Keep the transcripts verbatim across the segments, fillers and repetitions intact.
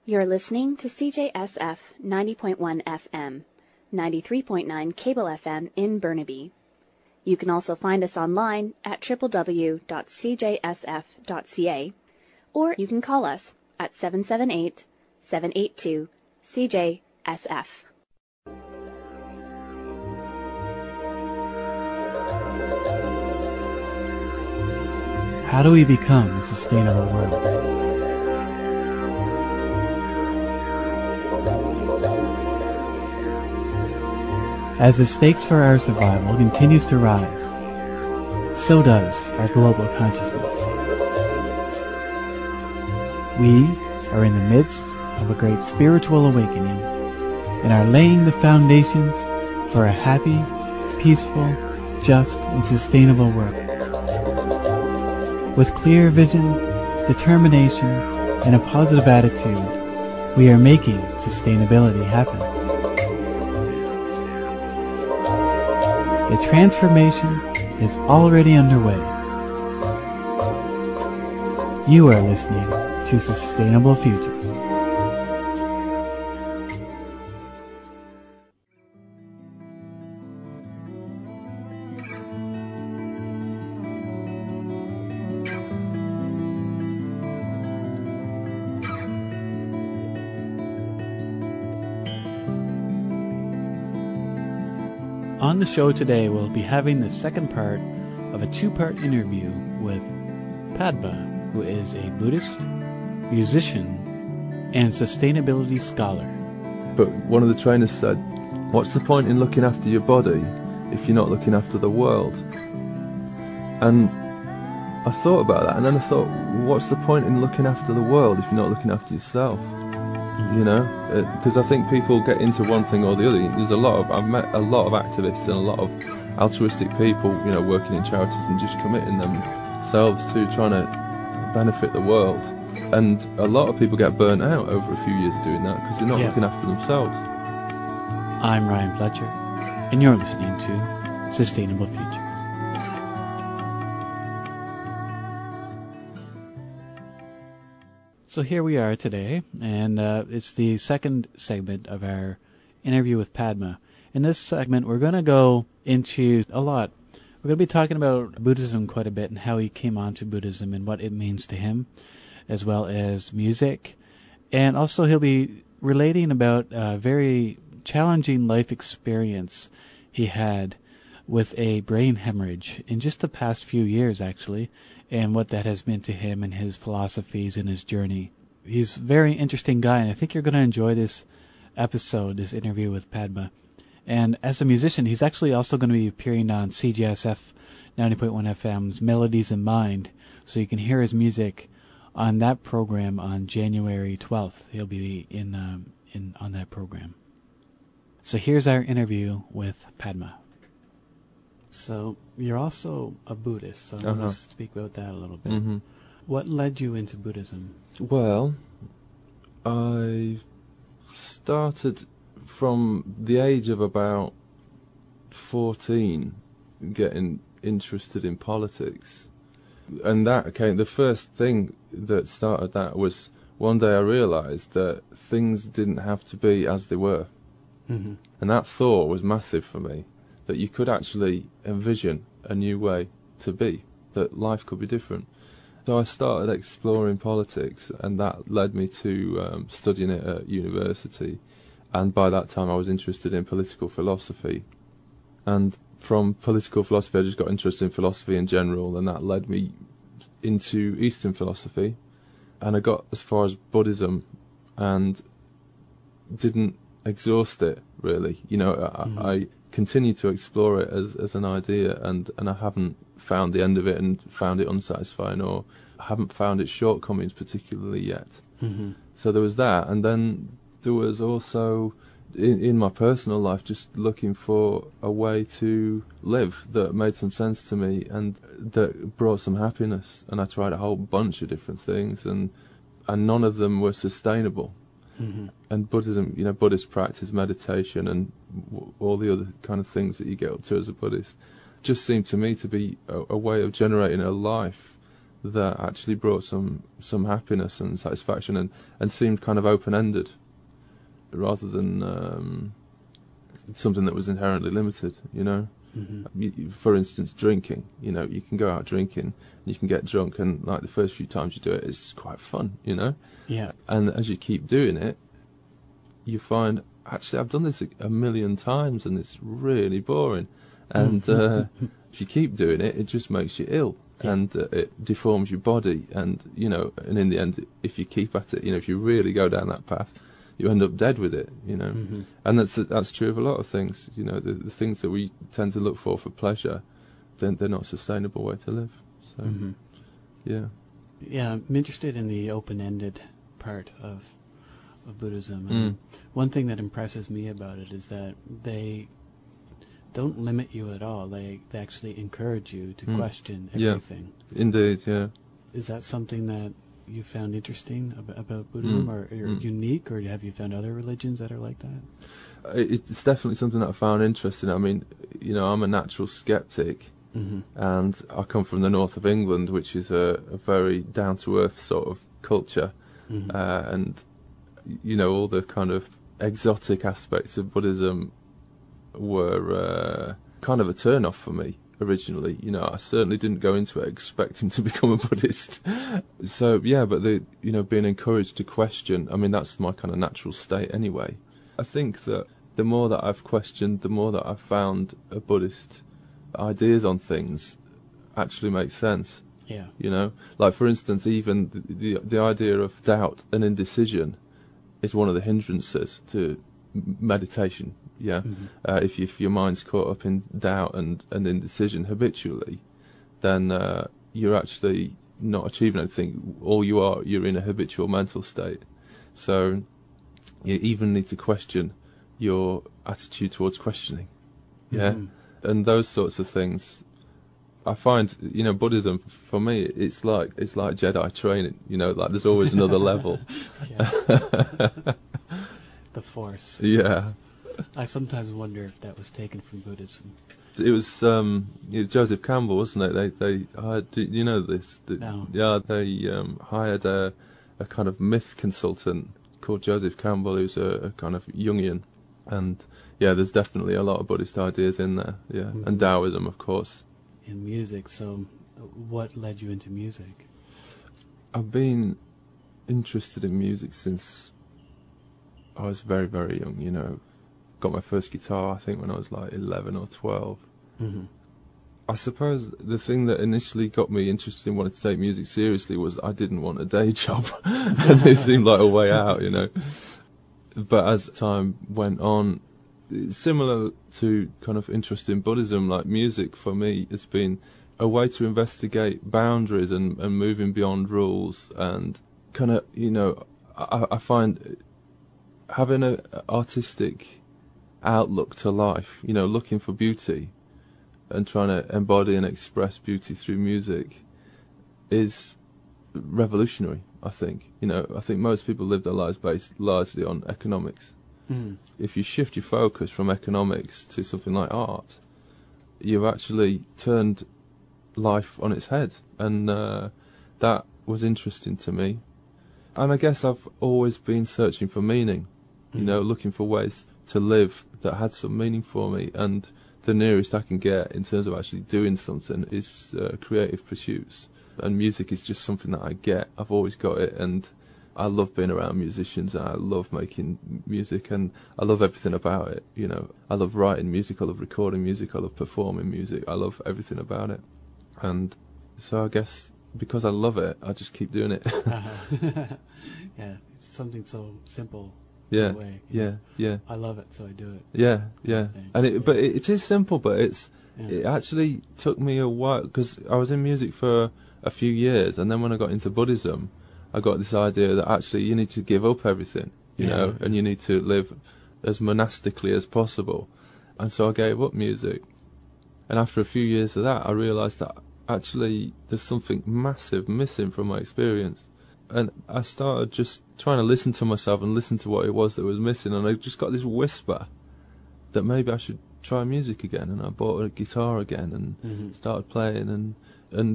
You're listening to C J S F ninety point one F M, ninety-three point nine Cable F M in Burnaby. You can also find us online at w w w dot c j s f dot c a, or you can call us at seven seven eight, seven eight two, C J S F. How do we become a sustainable world? As the stakes for our survival continues to rise, so does our global consciousness. We are in the midst of a great spiritual awakening and are laying the foundations for a happy, peaceful, just, and sustainable world. With clear vision, determination, and a positive attitude, we are making sustainability happen. The transformation is already underway. You are listening to Sustainable Futures. On the show today, we'll be having the second part of a two-part interview with Padma, who is a Buddhist, musician, and sustainability scholar. But one of the trainers said, what's the point in looking after your body if you're not looking after the world? And I thought about that, and then I thought, what's the point in looking after the world if you're not looking after yourself? You know, because I think people get into one thing or the other. There's a lot of, I've met a lot of activists and a lot of altruistic people, you know, working in charities and just committing themselves to trying to benefit the world. And a lot of people get burnt out over a few years doing that because they're not yeah. looking after themselves. I'm Ryan Fletcher, and you're listening to Sustainable Futures. So here we are today, and uh, it's the second segment of our interview with Padma. In this segment, we're going to go into a lot. We're going to be talking about Buddhism quite a bit and how he came onto Buddhism and what it means to him, as well as music. And also he'll be relating about a very challenging life experience he had with a brain hemorrhage in just the past few years, actually, and what that has meant to him and his philosophies and his journey. He's a very interesting guy, and I think you're going to enjoy this episode, this interview with Padma. And as a musician, he's actually also going to be appearing on C J S F ninety point one F M's Melodies in Mind, so you can hear his music on that program on January twelfth. He'll be in, um, in on that program. So here's our interview with Padma. So you're also a Buddhist, so uh-huh. let's speak about that a little bit. Mm-hmm. What led you into Buddhism? Well, I started from the age of about fourteen getting interested in politics. And that came, the first thing that started that was one day I realised that things didn't have to be as they were. Mm-hmm. And that thought was massive for me, that you could actually envision a new way to be, that life could be different. So I started exploring politics, and that led me to um, studying it at university. And by that time I was interested in political philosophy. And from political philosophy I just got interested in philosophy in general, and that led me into Eastern philosophy. And I got as far as Buddhism and didn't exhaust it, really. You know, mm-hmm. I, I continued to explore it as, as an idea, and, and I haven't found the end of it and found it unsatisfying, or haven't found its shortcomings particularly yet. Mm-hmm. So there was that, and then there was also in, in my personal life just looking for a way to live that made some sense to me and that brought some happiness. And I tried a whole bunch of different things, and and none of them were sustainable. Mm-hmm. And Buddhism, you know, Buddhist practice, meditation, and w- all the other kind of things that you get up to as a Buddhist, just seemed to me to be a, a way of generating a life that actually brought some some happiness and satisfaction, and, and seemed kind of open-ended rather than um, something that was inherently limited, you know. Mm-hmm. For instance, drinking, you know, you can go out drinking, you can get drunk, and like the first few times you do it, it's quite fun, you know. Yeah. And as you keep doing it, you find, actually, I've done this a, a million times, and it's really boring. And uh, if you keep doing it, it just makes you ill, yeah. and uh, it deforms your body, and you know, and in the end, if you keep at it, you know, if you really go down that path, you end up dead with it, you know. Mm-hmm. And that's that's true of a lot of things, you know. The, the things that we tend to look for for pleasure, then they're not a sustainable way to live. So, mm-hmm. yeah. Yeah, I'm interested in the open-ended part of of Buddhism. And mm. one thing that impresses me about it is that they don't limit you at all. They, they actually encourage you to mm. question everything. Yeah. Indeed, yeah. Is that something that you found interesting about, about Buddhism, mm. or, or mm. unique, or have you found other religions that are like that? It's definitely something that I found interesting. I mean, you know, I'm a natural skeptic, mm-hmm. and I come from the north of England, which is a, a very down-to-earth sort of culture, mm-hmm. uh, and, you know, all the kind of exotic aspects of Buddhism were uh, kind of a turn-off for me originally. You know, I certainly didn't go into it expecting to become a Buddhist. So, yeah, but the, you know, being encouraged to question, I mean, that's my kind of natural state anyway. I think that the more that I've questioned, the more that I've found a Buddhist ideas on things actually make sense. Yeah. You know, like, for instance, even the, the, the idea of doubt and indecision is one of the hindrances to meditation. Yeah, mm-hmm. uh, if, you, if your mind's caught up in doubt and, and indecision habitually, then uh, you're actually not achieving anything. All you are, you're in a habitual mental state. So you even need to question your attitude towards questioning. Yeah, mm-hmm. and those sorts of things. I find, you know, Buddhism for me, it's like it's like Jedi training. You know, like there's always another level. The Force. Yeah. I sometimes wonder if that was taken from Buddhism. It was, um, it was Joseph Campbell, wasn't it? They they hired, do you know this? The, no. Yeah, they um, hired a, a kind of myth consultant called Joseph Campbell, who's a, a kind of Jungian, and yeah, there's definitely a lot of Buddhist ideas in there. Yeah, mm-hmm. and Taoism, of course. In music, so what led you into music? I've been interested in music since I was very, very young. You know. Got my first guitar, I think, when I was like eleven or twelve. Mm-hmm. I suppose the thing that initially got me interested in wanting to take music seriously was I didn't want a day job, and it seemed like a way out, you know. But as time went on, similar to kind of interest in Buddhism, like music for me has been a way to investigate boundaries and, and moving beyond rules, and kind of, you know, I, I find having an artistic outlook to life, you know, looking for beauty and trying to embody and express beauty through music is revolutionary, I think. You know, I think most people live their lives based largely on economics. Mm. If you shift your focus from economics to something like art, you've actually turned life on its head, and uh, that was interesting to me. And I guess I've always been searching for meaning, you mm. know, looking for ways to live that had some meaning for me, and the nearest I can get in terms of actually doing something is uh, creative pursuits, and music is just something that I get. I've always got it, and I love being around musicians, and I love making music, and I love everything about it. You know, I love writing music, I love recording music, I love performing music, I love everything about it. And so I guess because I love it, I just keep doing it. uh-huh. Yeah, it's something so simple. Yeah, way, yeah, know. yeah. I love it, so I do it. Yeah, yeah. And it, but it, it is simple, but it's yeah. it actually took me a while, because I was in music for a few years, and then when I got into Buddhism, I got this idea that actually you need to give up everything, you yeah. know, and you need to live as monastically as possible. And so I gave up music. And after a few years of that, I realised that actually there's something massive missing from my experience. And I started just trying to listen to myself and listen to what it was that was missing, and I just got this whisper that maybe I should try music again. And I bought a guitar again and mm-hmm. started playing, and and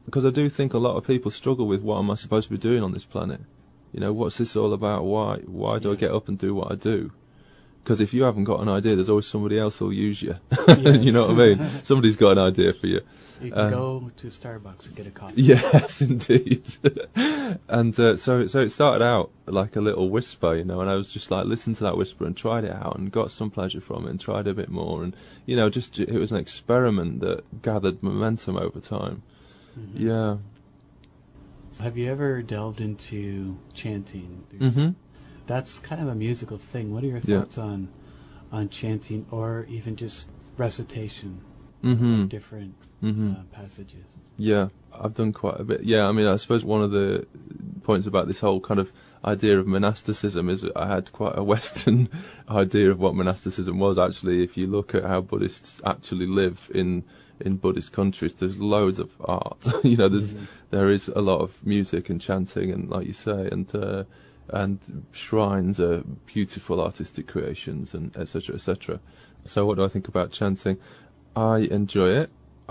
Because I do think a lot of people struggle with, what am I supposed to be doing on this planet? You know, what's this all about? Why why do Yeah. I get up and do what I do? Because if you haven't got an idea, there's always somebody else who'll use you. Yes. You know what I mean? Somebody's got an idea for you. You can Um, go to Starbucks and get a coffee. Yes, indeed. And uh, so, so it started out like a little whisper, you know, and I was just like, listened to that whisper and tried it out and got some pleasure from it and tried a bit more, and you know, just it was an experiment that gathered momentum over time. Mhm. Yeah. Have you ever delved into chanting? There's- hmm That's kind of a musical thing. What are your Yeah. thoughts on on chanting, or even just recitation hmm of different hmm uh, passages? Yeah, I've done quite a bit. Yeah, I mean, I suppose one of the points about this whole kind of idea of monasticism is that I had quite a Western idea of what monasticism was. Actually, if you look at how Buddhists actually live in in Buddhist countries, there's loads of art. You know, there's Mhm. there is a lot of music and chanting, and like you say, and uh, and shrines are beautiful artistic creations, and et cetera, et cetera. So, what do I think about chanting? I enjoy it.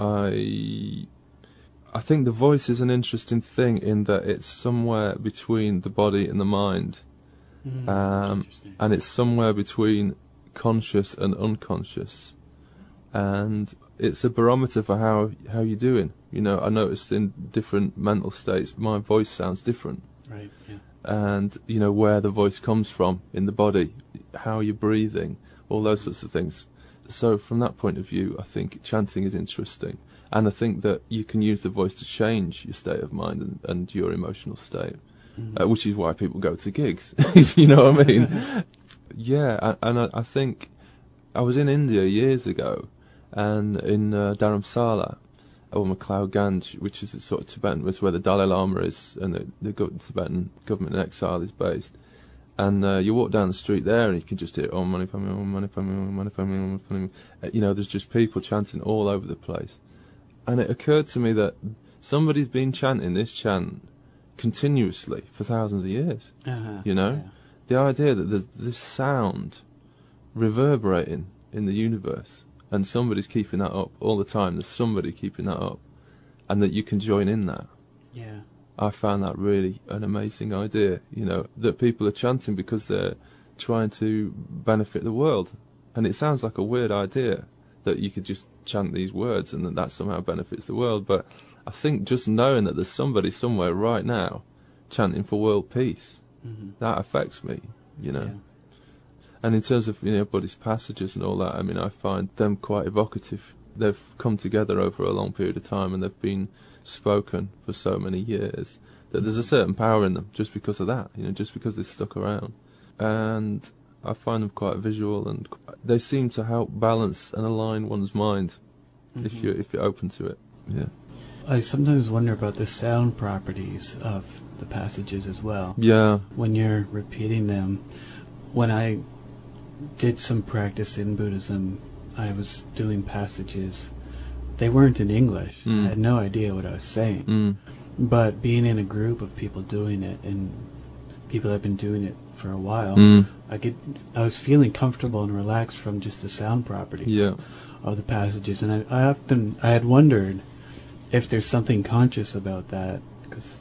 I I think the voice is an interesting thing in that it's somewhere between the body and the mind, Mm, um, interesting. and it's somewhere between conscious and unconscious, and it's a barometer for how how you're doing. You know, I noticed in different mental states, my voice sounds different, Right. Yeah. and you know where the voice comes from in the body, how you're breathing, all those sorts of things. So from that point of view, I think chanting is interesting. And I think that you can use the voice to change your state of mind and, and your emotional state, Mhm. uh, which is why people go to gigs. You know what I mean? Yeah, a- and I, I think I was in India years ago, and in uh, Dharamsala, or MacLeod Ganj, which is a sort of Tibetan, was where the Dalai Lama is, and the, the go- Tibetan government in exile is based. And uh, you walk down the street there, and you can just hear Om Mani Padme, Om Mani Padme, Om Mani Padme, Om Mani Padme. Uh, You know, there's just people chanting all over the place. And it occurred to me that somebody's been chanting this chant continuously for thousands of years. Uh-huh. You know? Yeah. The idea that there's this sound reverberating in the universe, and somebody's keeping that up all the time, there's somebody keeping that up, and that you can join in that. Yeah. I found that really an amazing idea, you know, that people are chanting because they're trying to benefit the world. And it sounds like a weird idea that you could just chant these words and that that somehow benefits the world. But I think just knowing that there's somebody somewhere right now chanting for world peace, Mhm. that affects me, you know. Yeah. And in terms of, you know, Buddhist passages and all that, I mean, I find them quite evocative. They've come together over a long period of time, and they've been spoken for so many years that there's a certain power in them just because of that, you know, just because they've stuck around. And I find them quite visual, and they seem to help balance and align one's mind if Mhm. you if you're open to it. Yeah. I sometimes wonder about the sound properties of the passages as well. Yeah. When you're repeating them. When I did some practice in Buddhism, I was doing passages. They weren't in English. Mm. I had no idea what I was saying. Mm. But being in a group of people doing it, and people that have been doing it for a while, Mm. I get, I was feeling comfortable and relaxed from just the sound properties Yeah. of the passages. And I, I often, I had wondered if there's something conscious about that, because,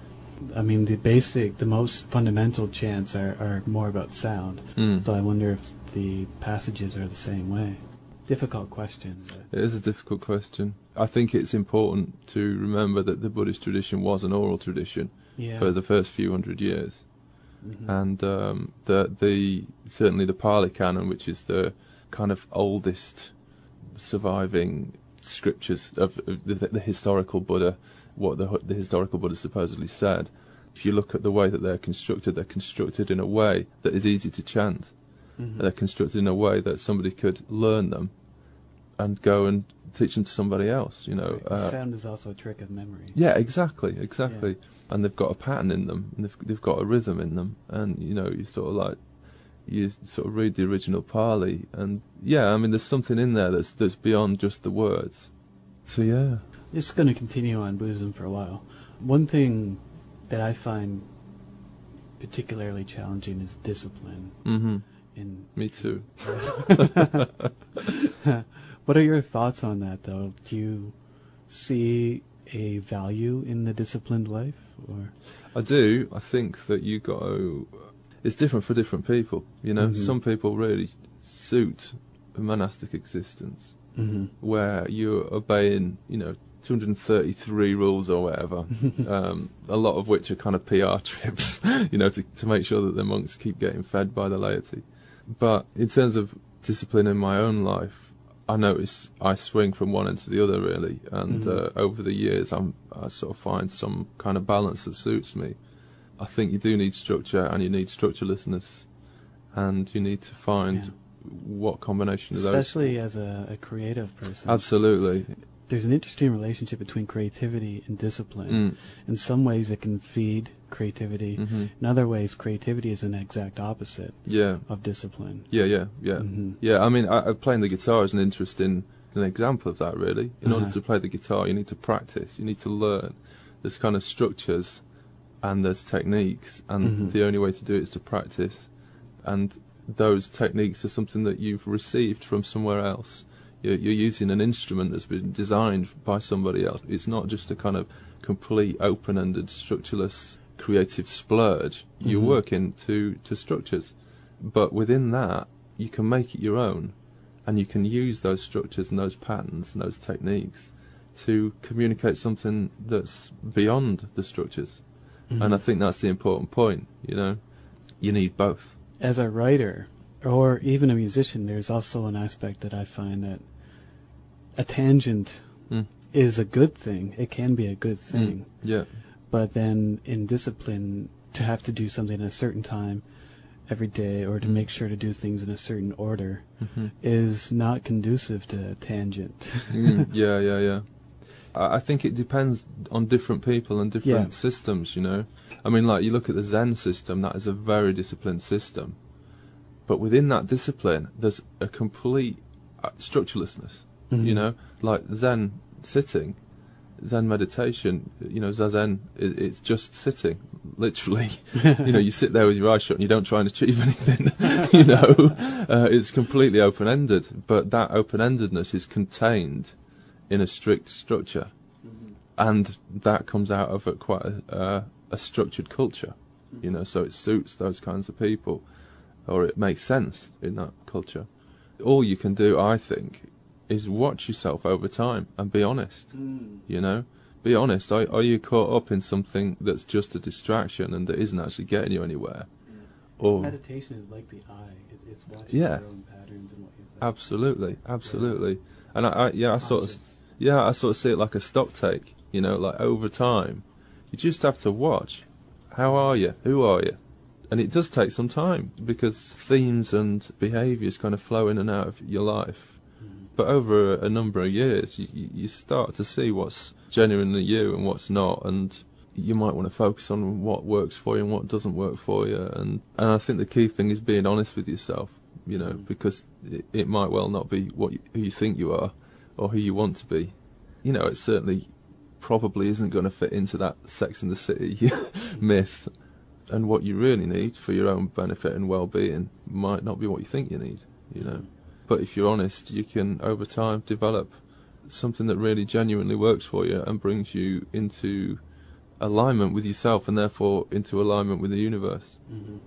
I mean, the basic, the most fundamental chants are, are more about sound. Mm. So I wonder if the passages are the same way. Difficult question. but- It is a difficult question. I think it's important to remember that the Buddhist tradition was an oral tradition Yeah. for the first few hundred years. Mhm. And um, the the certainly the Pali Canon, which is the kind of oldest surviving scriptures of, of the, the historical Buddha, what the the historical Buddha supposedly said. If you look at the way that they're constructed, they're constructed in a way that is easy to chant. Mhm. They're constructed in a way that somebody could learn them and go and teach them to somebody else. You know. Right. Uh, Sound is also a trick of memory. yeah, exactly, exactly. And they've got a pattern in them, and they've they've got a rhythm in them, and you know, you sort of like you sort of read the original Pali, and yeah, I mean, there's something in there that's that's beyond just the words. So yeah, Just going to continue on Buddhism for a while. One thing that I find particularly challenging is discipline. hmm In me too. What are your thoughts on that, though? Do you see a value in the disciplined life? Or I do. I think that you got to... It's different for different people, you know. Mm-hmm. Some people really suit a monastic existence mm-hmm. where you're obeying, you know, two hundred thirty-three rules or whatever, um, a lot of which are kind of P R trips, you know, to, to make sure that the monks keep getting fed by the laity. But in terms of discipline in my own life, I notice I swing from one end to the other, really, and mm-hmm. uh, over the years I'm, I sort of find some kind of balance that suits me. I think you do need structure, and you need structurelessness, and you need to find yeah. what combination Especially of those. Especially as a, a creative person. Absolutely. There's an interesting relationship between creativity and discipline. Mm. In some ways, it can feed creativity. Mm-hmm. In other ways, creativity is an exact opposite yeah. of discipline. Yeah, yeah, yeah. Mm-hmm. Yeah, I mean, I, I playing the guitar is an interesting an example of that, really. In uh-huh. order to play the guitar, you need to practice, you need to learn. There's kind of structures and there's techniques, and mm-hmm. the only way to do it is to practice. And those techniques are something that you've received from somewhere else. You're, you're using an instrument that's been designed by somebody else. It's not just a kind of complete, open-ended, structureless, creative splurge. Mm-hmm. You're working to, to structures. But within that, you can make it your own, and you can use those structures and those patterns and those techniques to communicate something that's beyond the structures. Mm-hmm. And I think that's the important point, you know. You need both. As a writer, or even a musician, there's also an aspect that I find that a tangent mm. is a good thing. It can be a good thing. Mm. Yeah. But then in discipline, to have to do something at a certain time every day, or to mm. make sure to do things in a certain order, mm-hmm. is not conducive to a tangent. mm. Yeah, yeah, yeah. I think it depends on different people and different yeah. systems, you know. I mean, like, you look at the Zen system, that is a very disciplined system. But within that discipline, there's a complete uh, structurelessness, mm-hmm. you know. Like Zen sitting, Zen meditation, you know, Zazen, it, it's just sitting, literally. You know, you sit there with your eyes shut and you don't try and achieve anything, you know. Uh, it's completely open-ended, but that open-endedness is contained in a strict structure, mm-hmm. and that comes out of a, quite a, uh, a structured culture, mm-hmm. you know, so it suits those kinds of people, or it makes sense in that culture. All you can do, I think, is watch yourself over time and be honest, mm. you know, be honest. Are, are you caught up in something that's just a distraction and that isn't actually getting you anywhere? Yeah. Or meditation is like the eye, it, it's watching yeah. your own patterns and what you think. Absolutely, absolutely. Yeah. And I, I yeah, I Conscious. sort of, yeah, I sort of see it like a stock take, you know, like over time, you just have to watch. How are you? Who are you? And it does take some time because themes and behaviours kind of flow in and out of your life. Mm-hmm. But over a, a number of years, you, you start to see what's genuinely you and what's not, and you might want to focus on what works for you and what doesn't work for you. And, and I think the key thing is being honest with yourself, you know, mm-hmm. because it, it might well not be what you, who you think you are or who you want to be. You know, it certainly probably isn't going to fit into that Sex and the City myth. And what you really need for your own benefit and well-being might not be what you think you need, you know. But if you're honest, you can, over time, develop something that really genuinely works for you and brings you into alignment with yourself and therefore into alignment with the universe. Mm-hmm.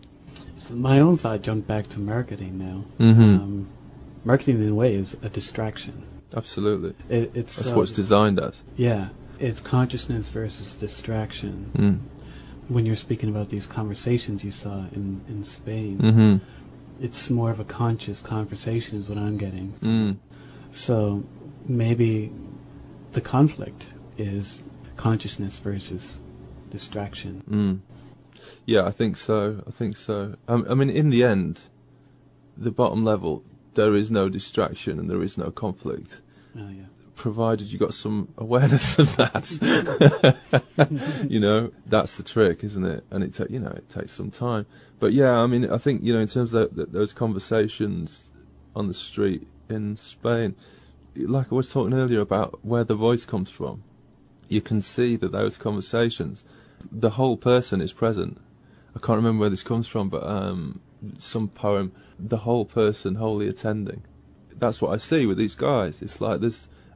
So my own thought jumped back to marketing now. Mm-hmm. Um, marketing, in a way, is a distraction. Absolutely. It, it's That's uh, what it's designed as. Yeah. It's consciousness versus distraction. Mm. When you're speaking about these conversations you saw in, in Spain, mm-hmm. it's more of a conscious conversation is what I'm getting. Mm. So maybe the conflict is consciousness versus distraction. Mm. Yeah, I think so. I think so. Um, I mean, in the end, the bottom level, there is no distraction and there is no conflict. Oh, yeah. Provided you got some awareness of that, you know, that's the trick, isn't it? And it, ta- you know, it takes some time. But yeah, I mean, I think, you know, in terms of the, the, those conversations on the street in Spain, like I was talking earlier about where the voice comes from, you can see that those conversations, the whole person is present. I can't remember where this comes from, but um, some poem, the whole person wholly attending. That's what I see with these guys. It's like there's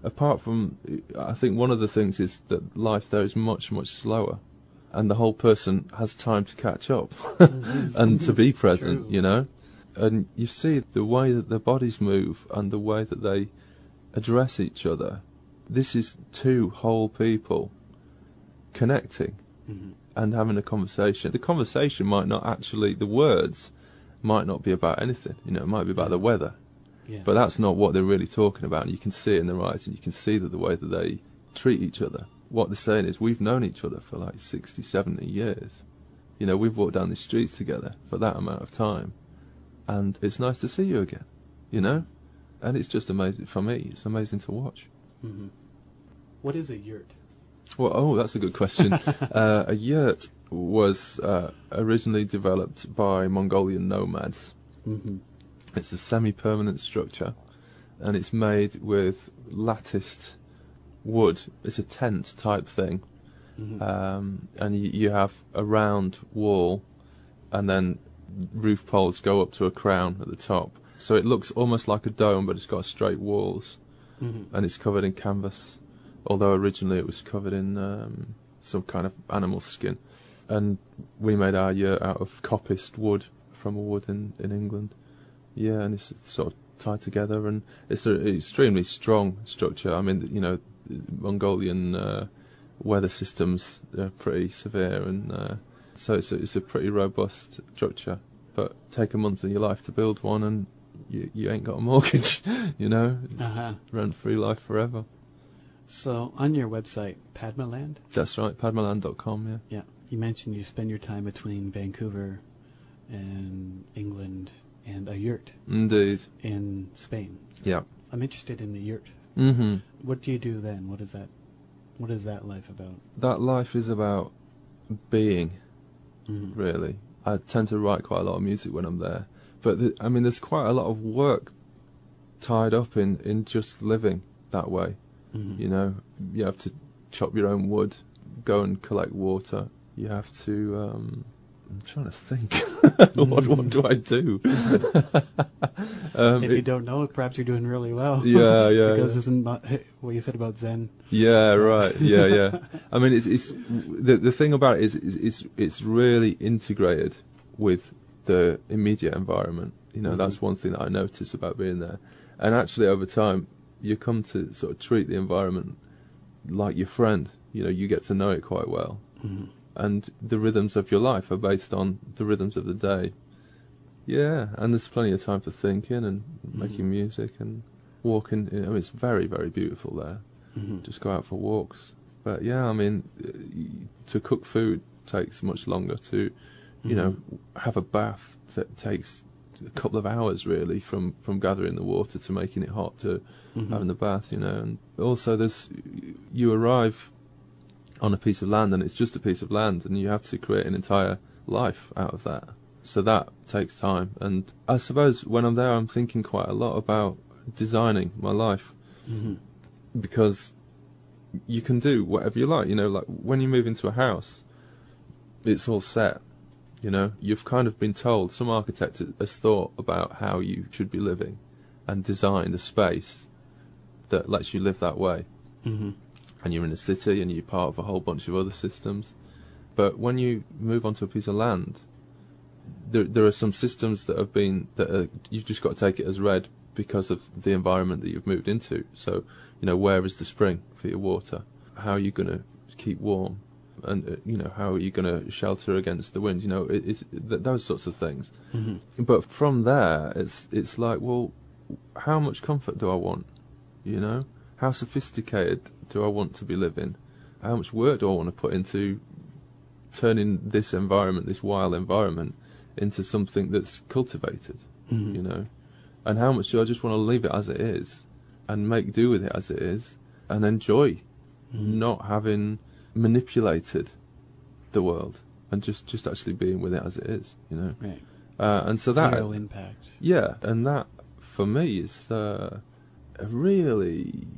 apart from, I think one of the things is that life there is much, much slower, and the whole person has time to catch up and to be present, True. you know. And you see the way that their bodies move and the way that they address each other. This is two whole people connecting Mm-hmm. and having a conversation. The conversation might not actually, the words might not be about anything, you know, it might be about Yeah. the weather. Yeah. But that's not what they're really talking about. And you can see it in their eyes, and you can see that the way that they treat each other. What they're saying is, we've known each other for like sixty, seventy years. You know, we've walked down the streets together for that amount of time. And it's nice to see you again, you know? And it's just amazing, for me, it's amazing to watch. Mm-hmm. What is a yurt? Well, oh, that's a good question. uh, a yurt was uh, originally developed by Mongolian nomads. Mm-hmm. It's a semi-permanent structure, and it's made with latticed wood. It's a tent type thing, Mm-hmm. um, and you, you have a round wall, and then roof poles go up to a crown at the top. So it looks almost like a dome, but it's got straight walls, Mm-hmm. and it's covered in canvas. Although originally it was covered in um, some kind of animal skin, and we made our yurt out of coppiced wood from a wood in, in England. Yeah, and it's sort of tied together, and it's an extremely strong structure. I mean, you know, Mongolian uh, weather systems are pretty severe, and uh, so it's a, it's a pretty robust structure. But take a month of your life to build one, and you you ain't got a mortgage, you know. It's Uh-huh. rent-free life forever. So on your website, Padmaland? That's right, padmaland dot com, yeah. Yeah. You mentioned you spend your time between Vancouver and England and a yurt Indeed. in Spain. Yeah. I'm interested in the yurt. hmm What do you do then? What is that? What is that life about? That life is about being, Mm-hmm. really. I tend to write quite a lot of music when I'm there. But, th- I mean, there's quite a lot of work tied up in, in just living that way. Mm-hmm. You know, you have to chop your own wood, go and collect water. You have to, um, I'm trying to think. what, what do I do? um, If it- you don't know, perhaps you're doing really well. Yeah, yeah, because yeah. isn't my- what you said about Zen? Yeah, right. Yeah, yeah. I mean, it's it's the the thing about it is is it's it's really integrated with the immediate environment. You know, Mhm. that's one thing that I notice about being there. And actually, over time, you come to sort of treat the environment like your friend. You know, you get to know it quite well, Mm-hmm. and the rhythms of your life are based on the rhythms of the day. Yeah, and there's plenty of time for thinking and making music and walking. You know, it's very, very beautiful there. Mm-hmm. Just go out for walks. But yeah, I mean, uh, to cook food takes much longer. To, you know, have a bath t- takes a couple of hours really, from, from gathering the water to making it hot to Mhm. having the bath. You know, and also there's you arrive on a piece of land, and it's just a piece of land, and you have to create an entire life out of that. So that takes time. And I suppose when I'm there, I'm thinking quite a lot about designing my life. Mm-hmm. Because you can do whatever you like, you know, like when you move into a house, it's all set, you know, you've kind of been told, some architect has thought about how you should be living and designed a space that lets you live that way. Mm-hmm. And you're in a city and you're part of a whole bunch of other systems. But when you move onto a piece of land, there there are some systems that have been, that are, you've just got to take it as read because of the environment that you've moved into. So, you know, where is the spring for your water? How are you going to keep warm? And, uh, you know, how are you going to shelter against the wind? You know, it, it's th- those sorts of things. Mm-hmm. But from there, it's it's like, well, how much comfort do I want? You know, how sophisticated do I want to be living? How much work do I want to put into turning this environment, this wild environment, into something that's cultivated? Mm-hmm. You know, and how much do I just want to leave it as it is and make do with it as it is and enjoy Mm-hmm. not having manipulated the world and just, just actually being with it as it is, you know. Right. Uh, and so that, Zero impact. yeah, and that for me is uh, a really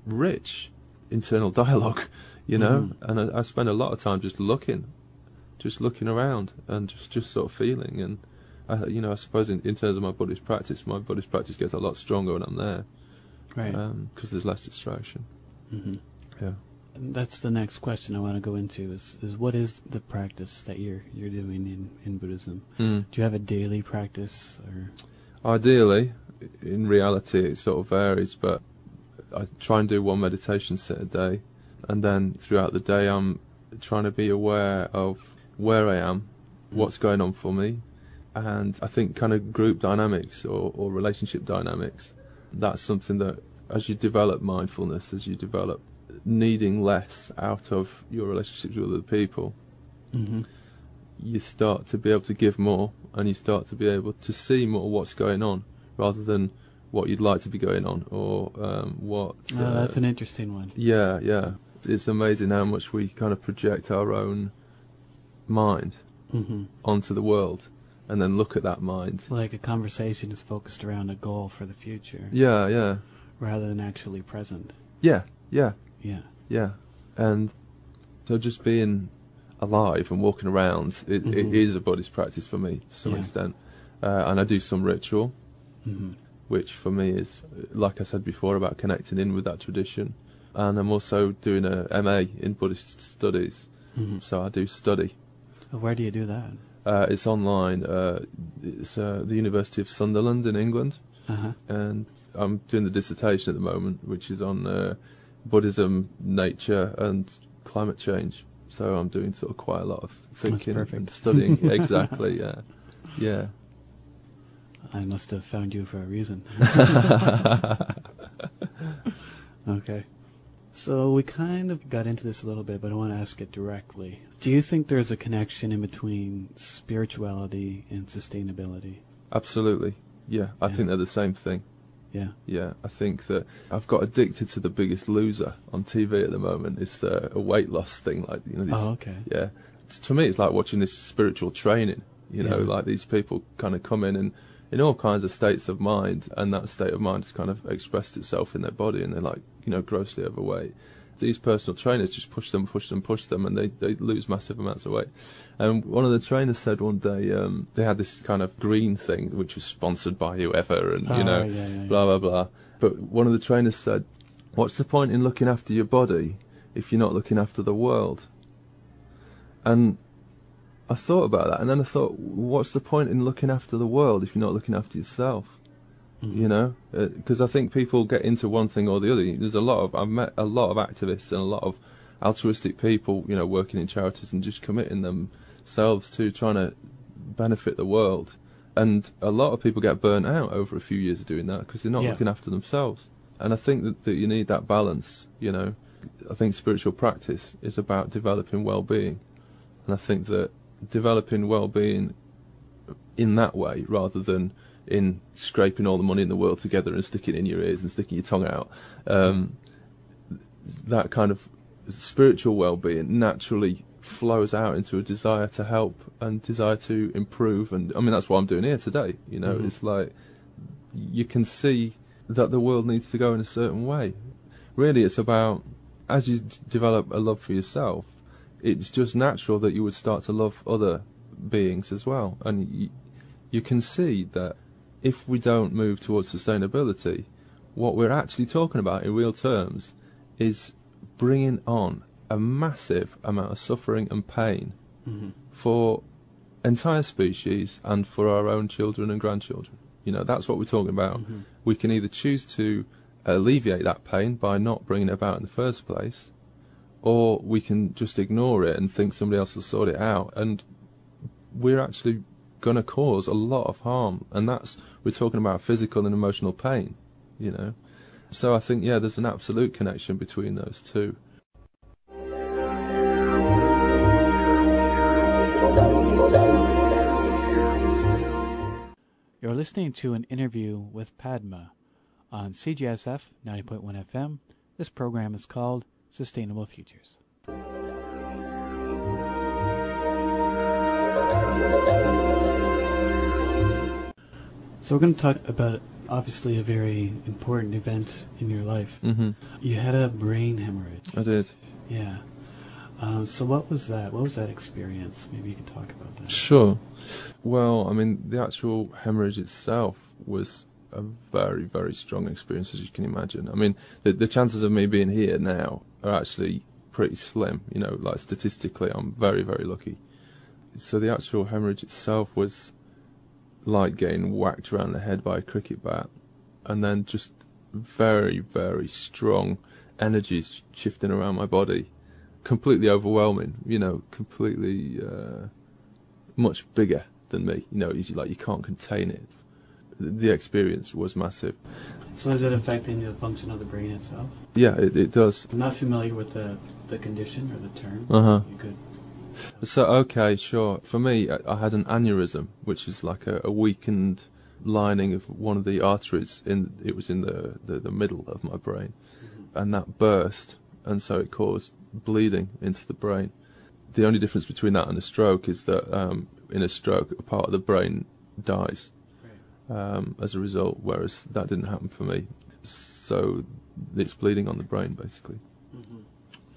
rich internal dialogue, you know. Mhm. And I, I spend a lot of time just looking, just looking around and just, just sort of feeling. And I, you know, I suppose in, in terms of my Buddhist practice, my Buddhist practice gets a lot stronger when I'm there, Right. Because um, there's less distraction. Mm-hmm. Yeah. And that's the next question I want to go into is, is what is the practice that you're you're doing in, in Buddhism? Mm. Do you have a daily practice? Or Ideally, in reality, it sort of varies, but I try and do one meditation set a day, and then throughout the day I'm trying to be aware of where I am, what's going on for me, and I think kind of group dynamics or, or relationship dynamics, that's something that as you develop mindfulness, as you develop needing less out of your relationships with other people, mm-hmm. you start to be able to give more, and you start to be able to see more what's going on rather than what you'd like to be going on, or um, what... Oh, uh, that's an interesting one. Yeah, yeah. It's amazing how much we kind of project our own mind mm-hmm. onto the world, and then look at that mind. Like a conversation is focused around a goal for the future. Yeah, yeah. Rather than actually present. Yeah, yeah. Yeah. Yeah. And so just being alive and walking around, it, mm-hmm. it is a Buddhist practice for me to some yeah. extent. Uh, and I do some ritual, mm-hmm. which for me is, like I said before, about connecting in with that tradition. And I'm also doing a M A in Buddhist studies, mm-hmm. so I do study. Where do you do that? Uh, it's online. Uh, it's uh, the University of Sunderland in England, uh-huh. and I'm doing the dissertation at the moment, which is on uh, Buddhism, nature, and climate change. So I'm doing sort of quite a lot of thinking and studying. Exactly. Yeah. Yeah. I must have found you for a reason. Okay. So we kind of got into this a little bit, but I want to ask it directly. Do you think there's a connection in between spirituality and sustainability? Absolutely. Yeah, I yeah. think they're the same thing. Yeah. Yeah, I think that I've got addicted to The Biggest Loser on T V at the moment. It's uh, a weight loss thing, like you know. This, oh, okay. Yeah, it's, to me, it's like watching this spiritual training. You know, yeah. like these people kind of come in and in all kinds of states of mind, and that state of mind has kind of expressed itself in their body, and they're like, you know, grossly overweight. These personal trainers just push them, push them, push them, and they, they lose massive amounts of weight. And one of the trainers said one day, um, they had this kind of green thing, which was sponsored by whoever, and, oh, you know, yeah, yeah, blah, blah, blah. But one of the trainers said, what's the point in looking after your body if you're not looking after the world? And I thought about that, and then I thought, what's the point in looking after the world if you're not looking after yourself? Mm-hmm. You know, because uh, I think people get into one thing or the other. There's a lot of I've met a lot of activists and a lot of altruistic people, you know, working in charities and just committing themselves to trying to benefit the world. And a lot of people get burnt out over a few years of doing that because they're not yeah. looking after themselves. And I think that, that you need that balance. You know, I think spiritual practice is about developing well-being, and I think that developing well-being in that way rather than in scraping all the money in the world together and sticking it in your ears and sticking your tongue out, um, that kind of spiritual well-being naturally flows out into a desire to help and desire to improve. And I mean, that's what I'm doing here today. You know, mm-hmm. It's like you can see that the world needs to go in a certain way. Really, it's about, as you d- develop a love for yourself, it's just natural that you would start to love other beings as well. And y- you can see that if we don't move towards sustainability, what we're actually talking about in real terms is bringing on a massive amount of suffering and pain mm-hmm. for entire species and for our own children and grandchildren. You know, that's what we're talking about. Mm-hmm. We can either choose to alleviate that pain by not bringing it about in the first place, or we can just ignore it and think somebody else will sort it out, and we're actually going to cause a lot of harm. And that's, we're talking about physical and emotional pain, you know. So I think, yeah, there's an absolute connection between those two. You're listening to an interview with Padma on C J S F ninety point one F M. This program is called Sustainable Futures. So we're going to talk about, obviously, a very important event in your life. Mm-hmm. You had a brain hemorrhage. I did. Yeah. Um, so what was that? What was that experience? Maybe you could talk about that. Sure. Well, I mean, the actual hemorrhage itself was a very, very strong experience, as you can imagine. I mean, the, the chances of me being here now are actually pretty slim. You know, like statistically, I'm very, very lucky. So the actual hemorrhage itself was like getting whacked around the head by a cricket bat, and then just very, very strong energies shifting around my body, completely overwhelming. You know, completely uh, much bigger than me. You know, it's like you can't contain it. The experience was massive. So is it affecting the function of the brain itself? Yeah, it, it does. I'm not familiar with the, the condition or the term. Uh-huh. You could... So, okay, sure. For me, I, I had an aneurysm, which is like a, a weakened lining of one of the arteries. In It was in the, the, the middle of my brain. Mm-hmm. And that burst, and so it caused bleeding into the brain. The only difference between that and a stroke is that um, in a stroke, a part of the brain dies. Um, as a result, whereas that didn't happen for me. So it's bleeding on the brain, basically. Mm-hmm. Okay.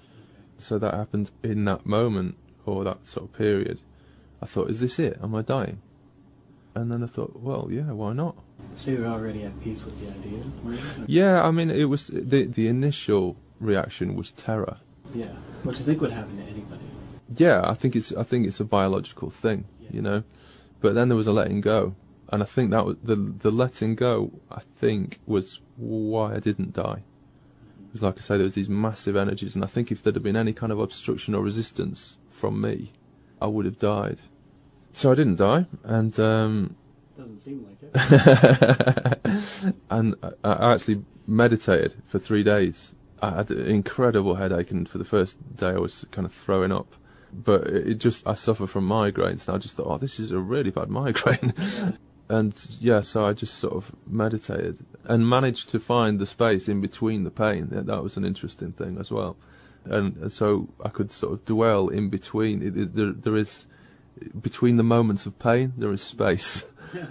So that happened in that moment, or that sort of period. I thought, is this it? Am I dying? And then I thought, well, yeah, why not? So you were already at peace with the idea, were you? Yeah, I mean, it was the the initial reaction was terror. Yeah, which I think would happen to anybody. Yeah, I think it's I think it's a biological thing, yeah. You know. But then there was a letting go. And I think that was the the letting go, I think, was why I didn't die. Because, like I say, there was these massive energies, and I think if there'd have been any kind of obstruction or resistance from me, I would have died. So I didn't die, and um, doesn't seem like it. And I, I actually meditated for three days. I had an incredible headache, and for the first day I was kind of throwing up. But it just I suffer from migraines, and I just thought, oh, this is a really bad migraine. And yeah, so I just sort of meditated and managed to find the space in between the pain. That was an interesting thing as well. And, and so I could sort of dwell in between. It, it, there, there is, between the moments of pain, there is space.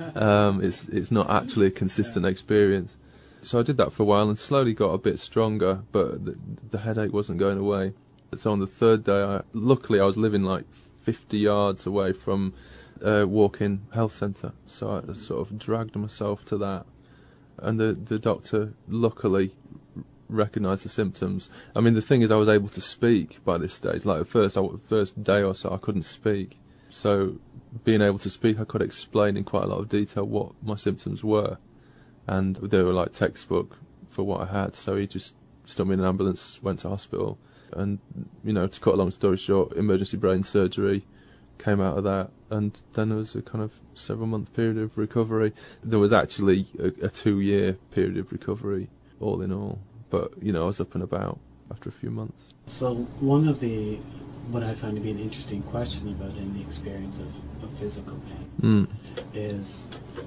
um, it's it's not actually a consistent experience. So I did that for a while and slowly got a bit stronger, but the, the headache wasn't going away. So on the third day, I, luckily I was living like fifty yards away from a walk-in health centre, so I sort of dragged myself to that, and the the doctor luckily recognised the symptoms. I mean, the thing is, I was able to speak by this stage. Like the first I, first day or so, I couldn't speak. So being able to speak, I could explain in quite a lot of detail what my symptoms were, and they were like textbook for what I had. So he just stuck me in an ambulance, went to hospital, and you know, to cut a long story short, emergency brain surgery. Came out of that, and then there was a kind of several month period of recovery. There was actually a, a two year period of recovery, all in all. But you know, I was up and about after a few months. So one of the what I find to be an interesting question about in the experience of, of physical pain mm. is,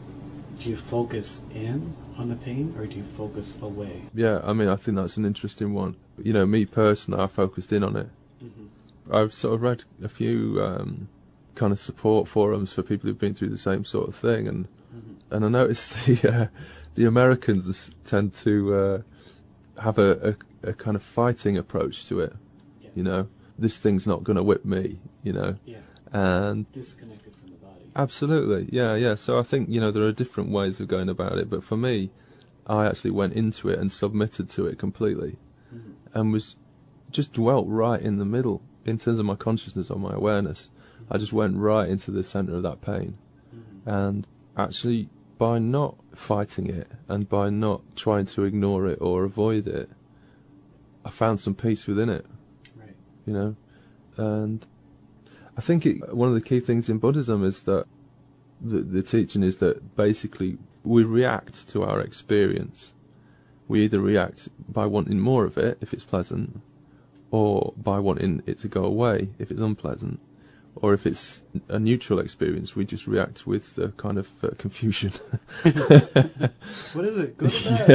do you focus in on the pain or do you focus away? Yeah, I mean, I think that's an interesting one. You know, me personally, I focused in on it. Mm-hmm. I've sort of read a few um, kind of support forums for people who've been through the same sort of thing, and mm-hmm. and I noticed the uh, the Americans tend to uh, have a, a, a kind of fighting approach to it. Yeah. You know, this thing's not going to whip me. You know, yeah. And disconnected from the body. Absolutely, yeah, yeah. So I think, you know, there are different ways of going about it, but for me, I actually went into it and submitted to it completely, mm-hmm. and was just dwelt right in the middle in terms of my consciousness or my awareness. I just went right into the centre of that pain. Mm-hmm. And actually, by not fighting it and by not trying to ignore it or avoid it, I found some peace within it. Right. You know? And I think it, one of the key things in Buddhism is that the, the teaching is that basically we react to our experience. We either react by wanting more of it if it's pleasant, or by wanting it to go away if it's unpleasant. Or if it's a neutral experience, we just react with uh, kind of uh, confusion. What is it? Go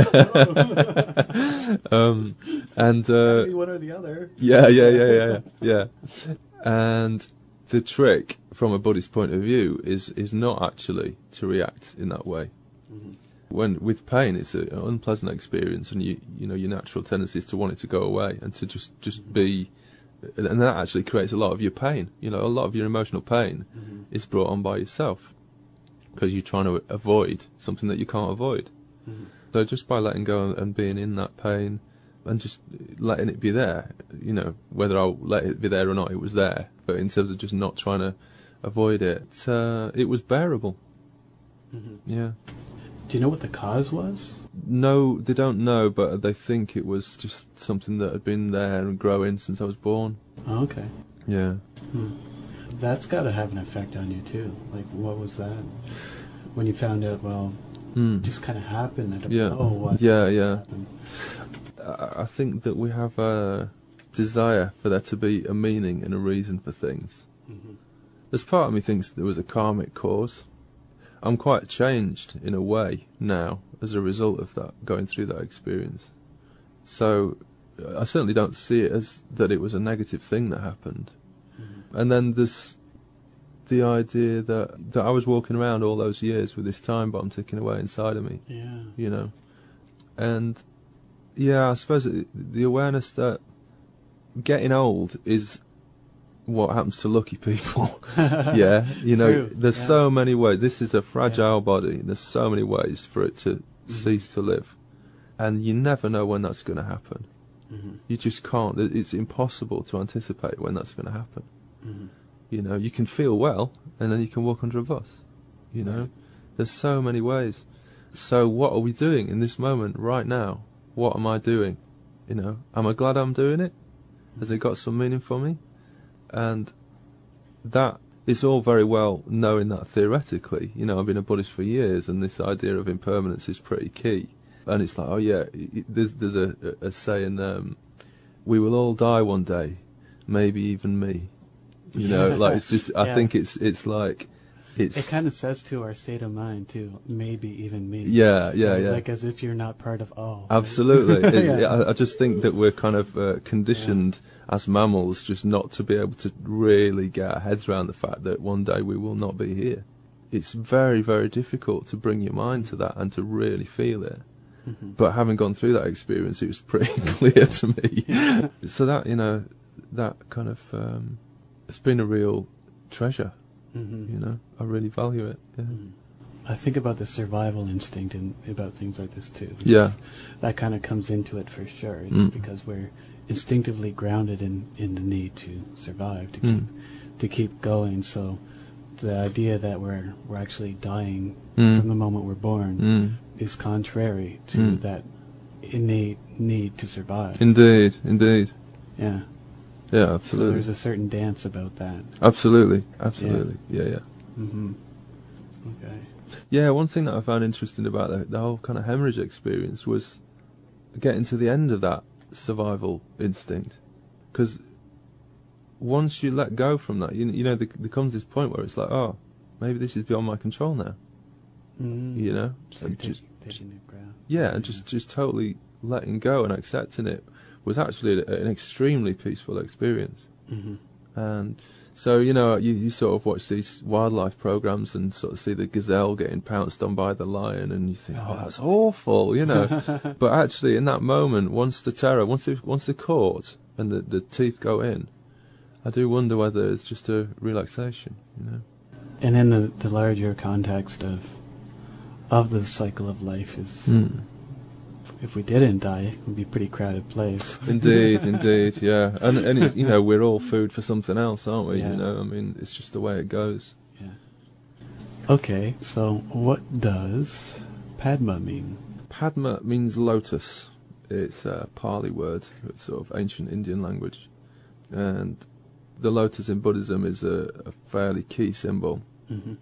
to bed. um, and uh, be one or the other. Yeah, yeah, yeah, yeah, yeah. And the trick, from a Buddhist point of view, is is not actually to react in that way. Mm-hmm. When with pain, it's a, an unpleasant experience, and you you know your natural tendency is to want it to go away and to just just mm-hmm. be. And that actually creates a lot of your pain. You know, a lot of your emotional pain mm-hmm. is brought on by yourself because you're trying to avoid something that you can't avoid. Mm-hmm. So just by letting go and being in that pain and just letting it be there, you know, whether I'll let it be there or not, it was there. But in terms of just not trying to avoid it, uh, it was bearable. Mm-hmm. Yeah. Do you know what the cause was? No, they don't know, but they think it was just something that had been there and growing since I was born. Oh, okay. Yeah. Hmm. That's got to have an effect on you too. Like, what was that? When you found out, well, Mm. it just kind of happened. I don't Yeah. know what Yeah, yeah. happened. I I think that we have a desire for there to be a meaning and a reason for things. Mm-hmm. There's part of me thinks there was a karmic cause. I'm quite changed in a way now as a result of that, going through that experience. So I certainly don't see it as that it was a negative thing that happened. Mm-hmm. And then there's the idea that, that I was walking around all those years with this time bomb ticking away inside of me. Yeah. You know. And yeah, I suppose it, the awareness that getting old is what happens to lucky people. Yeah, you know, True. there's Yeah. so many ways. This is a fragile Yeah. body. There's so many ways for it to mm-hmm. cease to live. And you never know when that's going to happen. Mm-hmm. You just can't. It's impossible to anticipate when that's going to happen. Mm-hmm. You know, you can feel well, and then you can walk under a bus. You know, right. There's so many ways. So what are we doing in this moment, right now? What am I doing? You know, am I glad I'm doing it? Has it got some meaning for me? And that is all very well knowing that theoretically. You know, I've been a Buddhist for years, and this idea of impermanence is pretty key. And it's like, oh yeah, there's there's a, a saying, um, we will all die one day, maybe even me. You know, like it's just. I yeah. think it's it's like, it's. It kind of says to our state of mind too. Maybe even me. Yeah, yeah, like, yeah. Like as if you're not part of all. Absolutely. Right? it, yeah. I, I just think that we're kind of uh, conditioned yeah. as mammals just not to be able to really get our heads around the fact that one day we will not be here. It's very, very difficult to bring your mind to that and to really feel it. Mm-hmm. But having gone through that experience, it was pretty clear to me. Yeah. So that, you know, that kind of, um, it's been a real treasure. Mm-hmm. You know, I really value it. Yeah. Mm-hmm. I think about the survival instinct and about things like this too. Yeah. That kind of comes into it for sure. It's mm. because we're instinctively grounded in, in the need to survive, to keep, mm. to keep going. So the idea that we're we're actually dying mm. from the moment we're born mm. is contrary to mm. that innate need to survive. Indeed, indeed. Yeah. Yeah, absolutely. So there's a certain dance about that. Absolutely, absolutely. Yeah, yeah. yeah. Mm-hmm. Okay. Yeah, one thing that I found interesting about the, the whole kind of hemorrhage experience was getting to the end of that survival instinct. Because once you let go from that, you, you know, there, there comes this point where it's like, oh, maybe this is beyond my control now. Mm. You know? So and take, just, taking the ground. yeah, yeah, and just, just totally letting go and accepting it was actually an extremely peaceful experience. Mm-hmm. And so, you know, you, you sort of watch these wildlife programs and sort of see the gazelle getting pounced on by the lion, and you think, oh, that's awful, you know. But actually, in that moment, once the terror, once they once they're caught and the, the teeth go in, I do wonder whether it's just a relaxation, you know. And then the, the larger context of of the cycle of life is, mm. if we didn't die, it would be a pretty crowded place. Indeed, indeed, yeah. And, and it's, you know, we're all food for something else, aren't we? Yeah. You know, I mean, it's just the way it goes. Yeah. Okay, so what does Padma mean? Padma means lotus. It's a Pali word. It's sort of ancient Indian language. And the lotus in Buddhism is a, a fairly key symbol. Mm-hmm.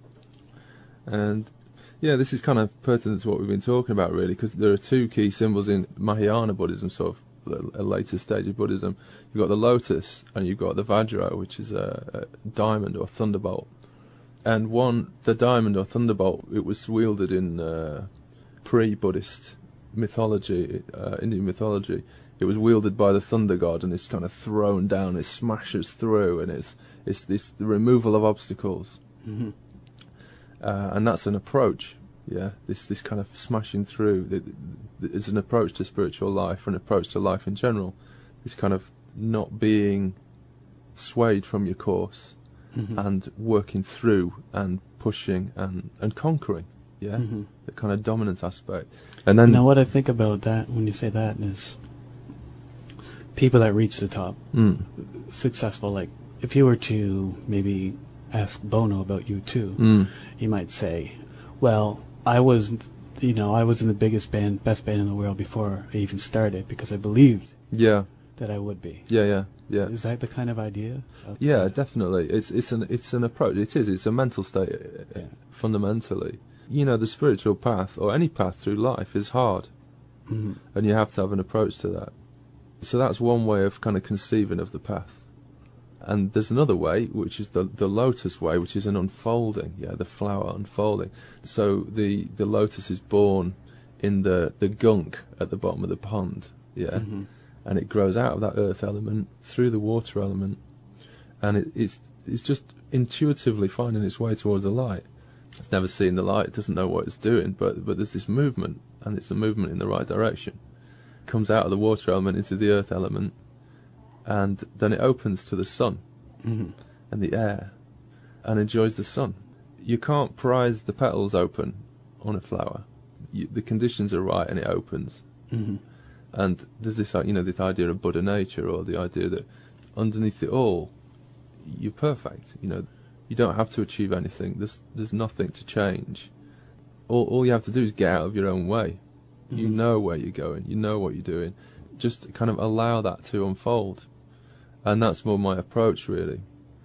And yeah, this is kind of pertinent to what we've been talking about, really, because there are two key symbols in Mahayana Buddhism, sort of a later stage of Buddhism. You've got the lotus and you've got the Vajra, which is a, a diamond or thunderbolt. And one, the diamond or thunderbolt, it was wielded in uh, pre-Buddhist mythology, uh, Indian mythology. It was wielded by the thunder god, and it's kind of thrown down, it smashes through, and it's it's this the removal of obstacles. Mm-hmm. Uh, and that's an approach, yeah. This this kind of smashing through is an approach to spiritual life, an approach to life in general. This kind of not being swayed from your course, mm-hmm. and working through and pushing and, and conquering. Yeah, Mm-hmm. the kind of dominant aspect. And then now, what I think about that when you say that is people that reach the top, mm, successful. Like if you were to maybe ask Bono about U two, mm, he might say, "Well, I was, you know, I was in the biggest band, best band in the world before I even started because I believed yeah, that I would be." yeah, yeah, yeah. Is that the kind of idea? Of Yeah, of- definitely. It's it's an it's an approach. It is. It's a mental state, uh, Yeah. fundamentally. You know, the spiritual path or any path through life is hard, Mhm. and you have to have an approach to that. So that's one way of kind of conceiving of the path. And there's another way, which is the the lotus way, which is an unfolding. Yeah, the flower unfolding. So the the lotus is born in the the gunk at the bottom of the pond. Yeah. Mhm. And it grows out of that earth element through the water element, and it, it's it's just intuitively finding its way towards the light. It's never seen the light, it doesn't know what it's doing, but but there's this movement, and it's a movement in the right direction. It comes out of the water element into the earth element, and then it opens to the sun Mhm. and the air, and enjoys the sun. You can't prise the petals open on a flower. You, the conditions are right, and it opens. Mhm. And there's this, you know, this idea of Buddha nature, or the idea that underneath it all, you're perfect. You know, you don't have to achieve anything. There's there's nothing to change. All all you have to do is get out of your own way. You Mhm. know where you're going. You know what you're doing. Just kind of allow that to unfold, and that's more my approach, really.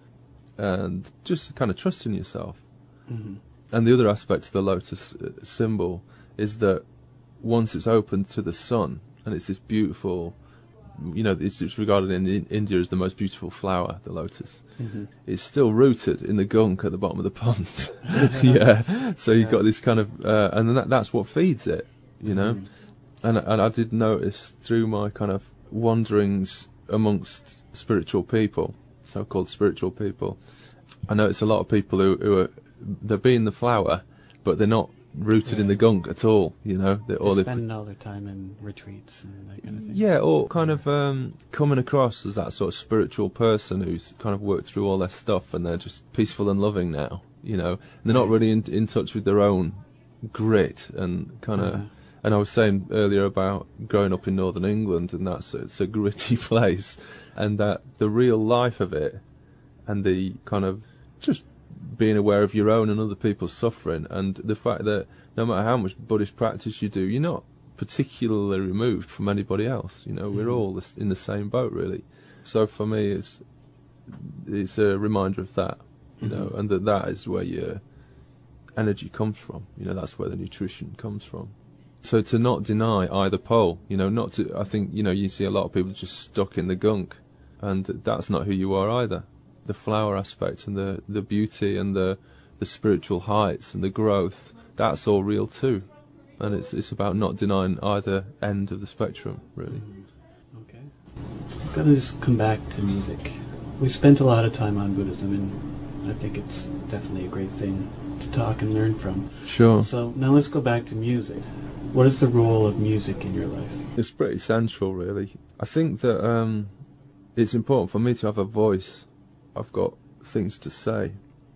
And just kind of trusting yourself. Mhm. And the other aspect of the lotus uh, symbol is that once it's opened to the sun, and it's this beautiful, you know, it's, it's regarded in, in India as the most beautiful flower, the lotus. Mhm. It's still rooted in the gunk at the bottom of the pond. Yeah. So you've got this kind of, uh, and that, that's what feeds it, you know. Mhm. And and I did notice through my kind of wanderings amongst spiritual people, so-called spiritual people, I noticed a lot of people who, who are, they're being the flower, but they're not rooted in the gunk at all, you know. They're, or They're they spending all their time in retreats and that kind of thing. yeah, or kind of um, coming across as that sort of spiritual person who's kind of worked through all their stuff and they're just peaceful and loving now, you know. And they're not really in, in touch with their own grit and kind of. Uh-huh. And I was saying earlier about growing up in northern England, and that's it's a gritty place, and that the real life of it, and the kind of just being aware of your own and other people's suffering, and the fact that no matter how much Buddhist practice you do, you're not particularly removed from anybody else. You know, we're Mhm. all in the same boat, really. So for me, it's it's a reminder of that, you know, Mhm. and that that is where your energy comes from. You know, that's where the nutrition comes from. So to not deny either pole, you know, not to, I think, you know, you see a lot of people just stuck in the gunk, and that's not who you are either. The flower aspect and the, the beauty and the, the spiritual heights and the growth, that's all real too. And it's it's about not denying either end of the spectrum, really. Okay. I'm going to just come back to music. We spent a lot of time on Buddhism, and I think it's definitely a great thing to talk and learn from. Sure. So now let's go back to music. What is the role of music in your life? It's pretty central, really. I think that um, it's important for me to have a voice. I've got things to say,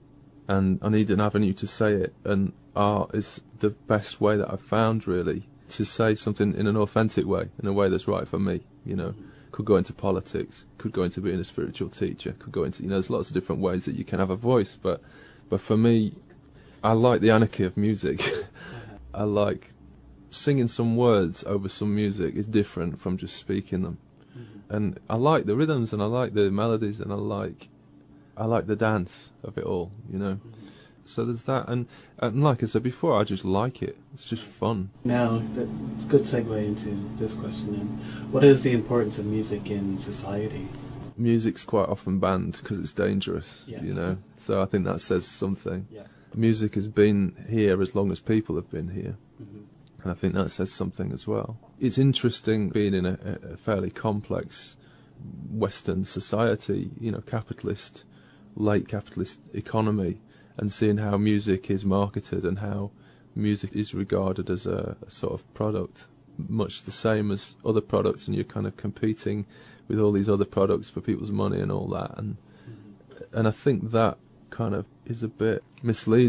and I need an avenue to say it, and art is the best way that I've found, really, to say something in an authentic way, in a way that's right for me, you know. Could go into politics, could go into being a spiritual teacher, could go into, you know, there's lots of different ways that you can have a voice, but but for me, I like the anarchy of music. I like singing some words over some music is different from just speaking them. Mm-hmm. And I like the rhythms, and I like the melodies, and I like I like the dance of it all, you know. Mm-hmm. So there's that, and, and like I said before, I just like it. It's just fun. Now, that's a good segue into this question then. What is the importance of music in society? Music's quite often banned because it's dangerous, yeah. you know. So I think that says something. Yeah. Music has been here as long as people have been here. Mm-hmm. And I think that says something as well. It's interesting being in a, a fairly complex Western society, you know, capitalist, late capitalist economy, and seeing how music is marketed and how music is regarded as a, a sort of product, much the same as other products, and you're kind of competing with all these other products for people's money and all that. And mm-hmm. and I think that kind of is a bit misleading.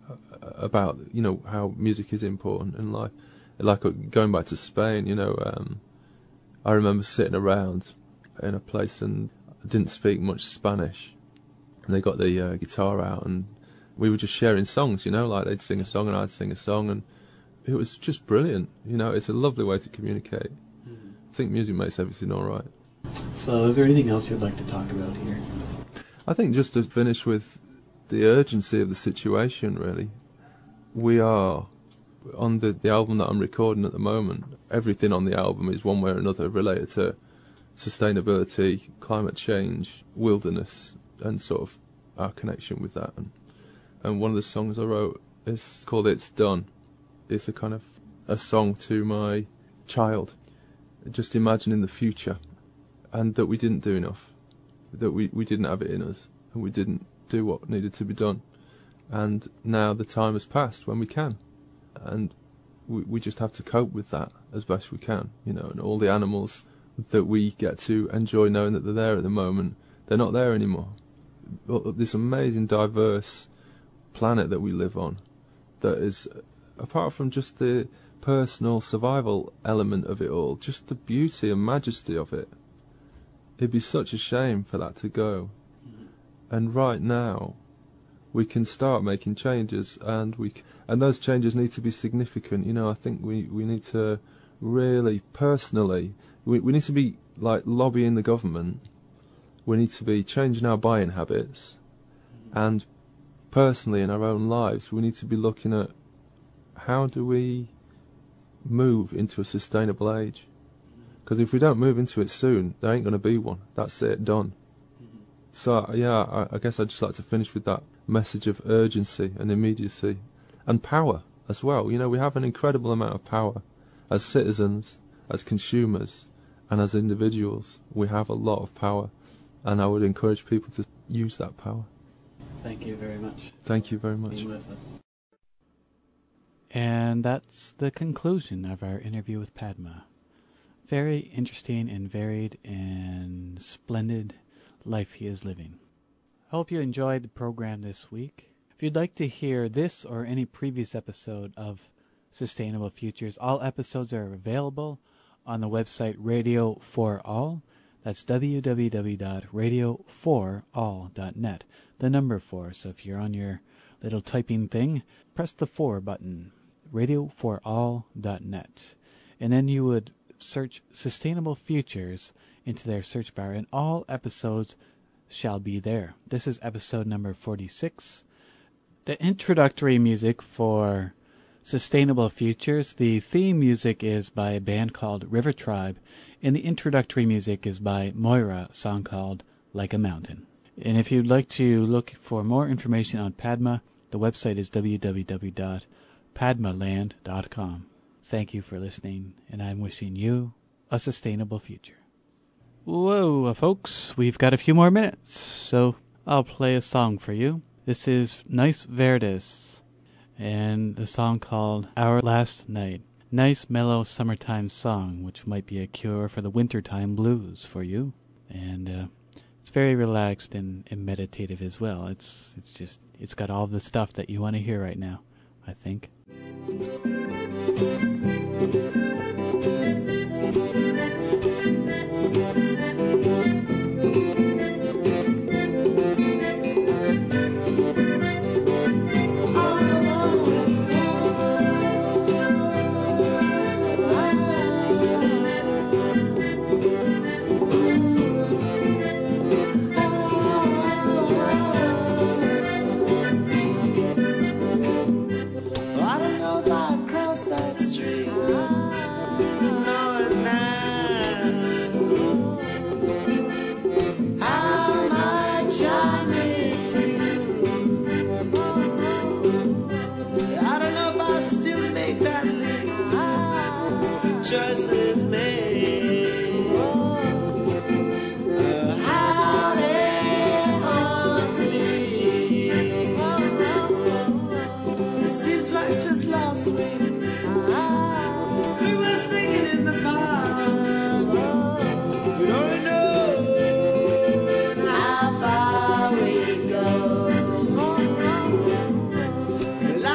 about, you know, how music is important in life. Like going back to Spain, you know, um, I remember sitting around in a place and I didn't speak much Spanish, and they got the uh, guitar out and we were just sharing songs, you know, like they'd sing a song and I'd sing a song, and it was just brilliant. You know, it's a lovely way to communicate. Mm-hmm. I think music makes everything all right. So is there anything else you'd like to talk about here? I think just to finish with the urgency of the situation, really. We are, on the, the album that I'm recording at the moment, everything on the album is one way or another related to sustainability, climate change, wilderness, and sort of our connection with that. And, and one of the songs I wrote is called It's Done. It's a kind of a song to my child, just imagining the future, and that we didn't do enough, that we, we didn't have it in us, and we didn't do what needed to be done. And now the time has passed when we can, and we, we just have to cope with that as best we can, you know. And all the animals that we get to enjoy knowing that they're there at the moment, they're not there anymore. This amazing, diverse planet that we live on, that is, apart from just the personal survival element of it all, just the beauty and majesty of it. It'd be such a shame for that to go. And right now, we can start making changes, and we c- and those changes need to be significant. You know, I think we, we need to really, personally, we we need to be like lobbying the government. We need to be changing our buying habits, and personally in our own lives, we need to be looking at how do we move into a sustainable age. Because if we don't move into it soon, there ain't going to be one. That's it, done. Mm-hmm. So, yeah, I, I guess I'd just like to finish with that message of urgency and immediacy. And power as well. You know, we have an incredible amount of power. As citizens, as consumers, and as individuals, we have a lot of power. And I would encourage people to use that power. Thank you very much. Thank you very much. Being with us. And that's the conclusion of our interview with Padma. Very interesting and varied and splendid life he is living. I hope you enjoyed the program this week. If you'd like to hear this or any previous episode of Sustainable Futures, all episodes are available on the website Radio for All. That's w w w dot radio for all dot net. The number four. So if you're on your little typing thing, press the four button. radio for all dot net. And then you would search Sustainable Futures into their search bar, and all episodes shall be there. This is episode number forty-six. The introductory music for Sustainable Futures, the theme music is by a band called River Tribe, and the introductory music is by Moira, a song called Like a Mountain. And if you'd like to look for more information on Padma, the website is w w w dot padma land dot com. Thank you for listening, and I'm wishing you a sustainable future. Whoa, folks, we've got a few more minutes, so I'll play a song for you. This is Nice Verdes, and a song called Our Last Night. Nice, mellow summertime song, which might be a cure for the wintertime blues for you. And uh, it's very relaxed and, and meditative as well. It's it's just, it's got all the stuff that you want to hear right now, I think. Choices made. Uh, how they haunt me. It seems like just last week we were singing in the park. If we'd only known how far we'd go.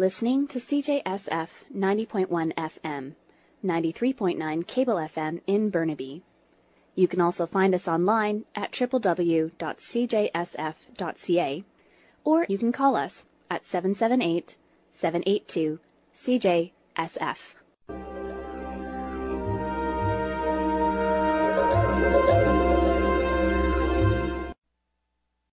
listening to C J S F ninety point one F M, ninety-three point nine Cable F M in Burnaby. You can also find us online at w w w dot c j s f dot c a, or you can call us at seven seven eight, seven eight two, C J S F.